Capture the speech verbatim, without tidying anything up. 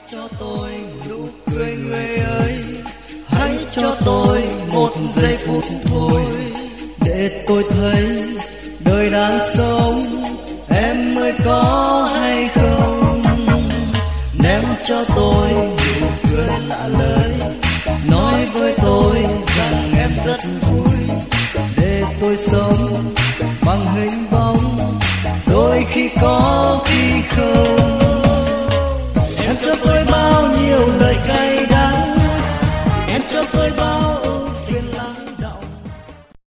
cho tôi nụ cười người ơi, hãy cho tôi một giây phút thôi để tôi thấy đời đang sống. Em ơi có hay không, ném cho tôi